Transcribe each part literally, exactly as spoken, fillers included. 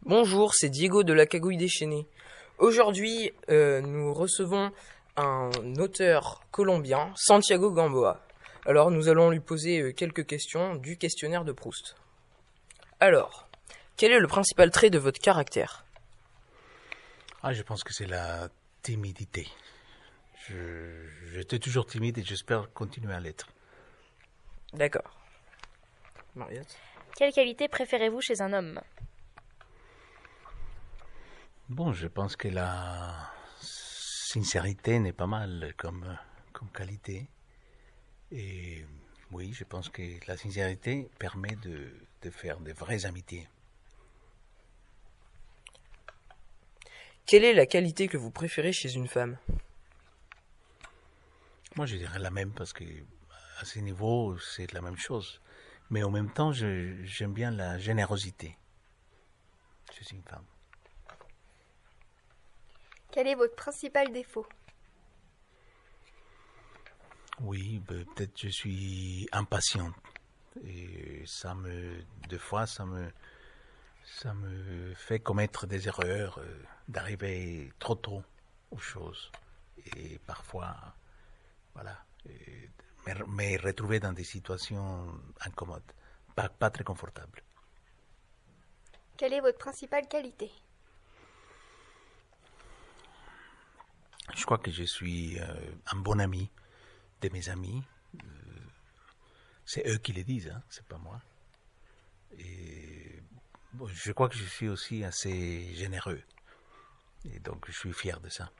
Bonjour, c'est Diego de la Cagouille déchaînée. Aujourd'hui, euh, nous recevons un auteur colombien, Santiago Gamboa. Alors, nous allons lui poser euh, quelques questions du questionnaire de Proust. Alors, quel est le principal trait de votre caractère? Ah, je pense que c'est la timidité. Je, j'étais toujours timide et j'espère continuer à l'être. D'accord. Mariotte? Quelle qualité préférez-vous chez un homme? Bon, je pense que la sincérité n'est pas mal comme, comme qualité. Et oui, je pense que la sincérité permet de, de faire de vraies amitiés. Quelle est la qualité que vous préférez chez une femme? Moi, je dirais la même parce que à ce niveau, c'est la même chose. Mais en même temps, je, j'aime bien la générosité chez une femme. Quel est votre principal défaut? Oui, peut-être je suis impatient. Et ça me, des fois, ça me, ça me fait commettre des erreurs, euh, d'arriver trop tôt aux choses. Et parfois, voilà, et me, me retrouver dans des situations incommodes, pas, pas très confortables. Quelle est votre principale qualité? Je crois que je suis euh, un bon ami de mes amis. Euh, c'est eux qui le disent, hein, c'est pas moi. Et bon, je crois que je suis aussi assez généreux. Et donc je suis fier de ça.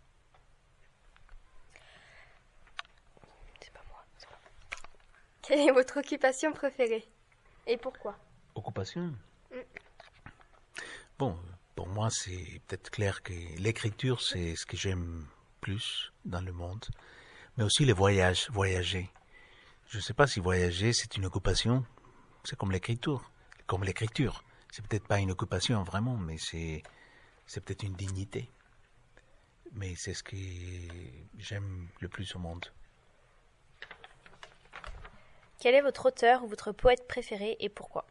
C'est pas moi. C'est pas moi. Quelle est votre occupation préférée? Et pourquoi? Occupation? Mm. Bon, pour moi, c'est peut-être clair que l'écriture, c'est ce que j'aime plus dans le monde. Mais aussi les voyages, voyager. Je ne sais pas si voyager, c'est une occupation. C'est comme l'écriture. Comme l'écriture. C'est peut-être pas une occupation vraiment, mais c'est, c'est peut-être une dignité. Mais c'est ce que j'aime le plus au monde. Quel est votre auteur ou votre poète préféré et pourquoi?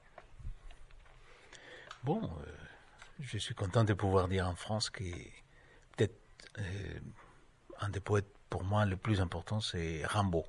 Bon, euh, je suis content de pouvoir dire en France que peut-être euh, un des poètes pour moi le plus important, c'est Rimbaud.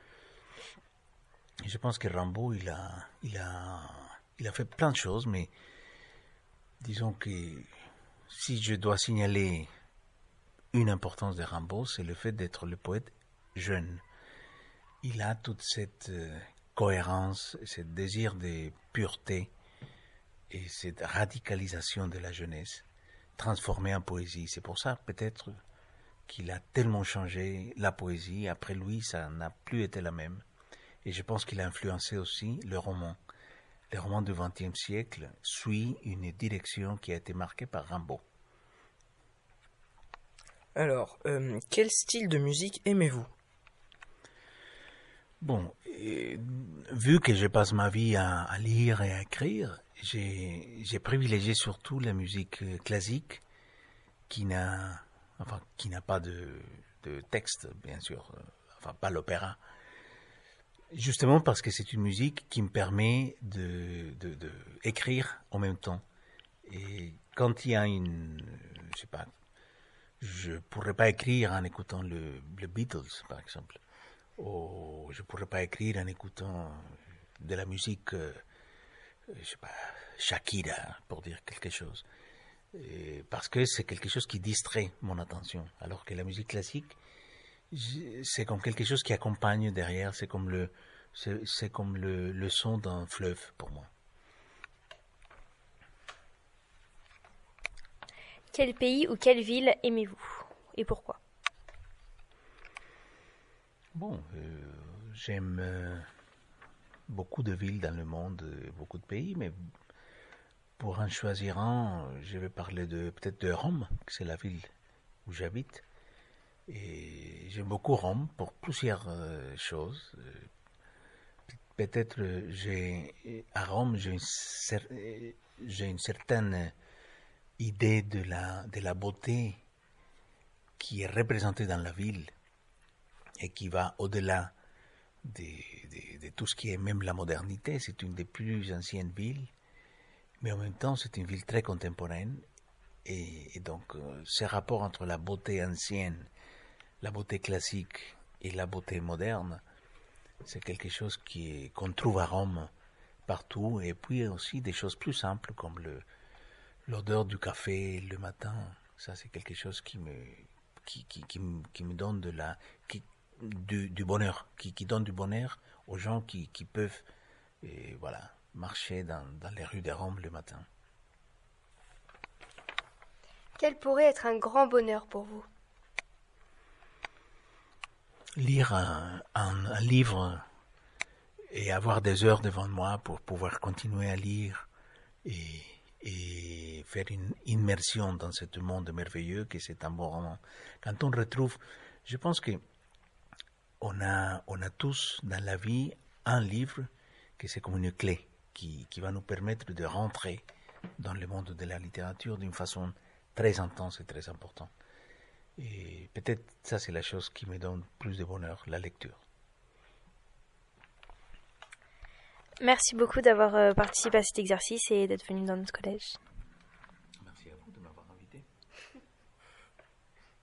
Je pense que Rimbaud, il a, il a, il a fait plein de choses, mais disons que si je dois signaler une importance de Rimbaud, c'est le fait d'être le poète jeune. Il a toute cette euh, cohérence, ce désir de pureté et cette radicalisation de la jeunesse transformée en poésie. C'est pour ça peut-être qu'il a tellement changé la poésie. Après lui, ça n'a plus été la même. Et je pense qu'il a influencé aussi le roman. Le roman du vingtième siècle suit une direction qui a été marquée par Rimbaud. Alors, euh, quel style de musique aimez-vous? Bon, euh, vu que je passe ma vie à, à lire et à écrire, j'ai, j'ai privilégié surtout la musique classique qui n'a, enfin, qui n'a pas de, de texte, bien sûr, enfin pas l'opéra. Justement parce que c'est une musique qui me permet de, de, de écrire en même temps. Et quand il y a une, je sais pas, je pourrais pas écrire en écoutant le, le Beatles, par exemple. Ou je pourrais pas écrire en écoutant de la musique, euh, je sais pas, Shakira, pour dire quelque chose. Et parce que c'est quelque chose qui distrait mon attention. Alors que la musique classique, c'est comme quelque chose qui accompagne derrière, c'est comme le, c'est, c'est comme le, le son d'un fleuve pour moi. Quel pays ou quelle ville aimez-vous et pourquoi? Bon, euh, j'aime euh, beaucoup de villes dans le monde, euh, beaucoup de pays, mais pour en choisir un, je vais parler de peut-être de Rome, que c'est la ville où j'habite. Et j'aime beaucoup Rome pour plusieurs euh, choses. Peut-être euh, j'ai à Rome j'ai une, cer- j'ai une certaine idée de la de la beauté qui est représentée dans la ville et qui va au-delà de, de, de tout ce qui est même la modernité. C'est une des plus anciennes villes, Mais en même temps, c'est une ville très contemporaine. Et, et donc, euh, ces rapports entre la beauté ancienne, la beauté classique et la beauté moderne, c'est quelque chose qui est, qu'on trouve à Rome partout. Et puis aussi des choses plus simples comme le, l'odeur du café le matin. Ça, c'est quelque chose qui me, qui, qui, qui, me, qui me donne de la, qui, du, du bonheur, qui, qui donne du bonheur aux gens qui, qui peuvent et voilà, marcher dans, dans les rues de Rome le matin. Quel pourrait être un grand bonheur pour vous? Lire un, un, un livre et avoir des heures devant moi pour pouvoir continuer à lire et, et faire une immersion dans ce monde merveilleux que c'est un bon roman. Quand on retrouve, je pense que on a, on a tous dans la vie un livre que c'est comme une clé qui, qui va nous permettre de rentrer dans le monde de la littérature d'une façon très intense et très importante. Et peut-être ça c'est la chose qui me donne plus de bonheur, la lecture. Merci beaucoup d'avoir participé à cet exercice et d'être venu dans notre collège.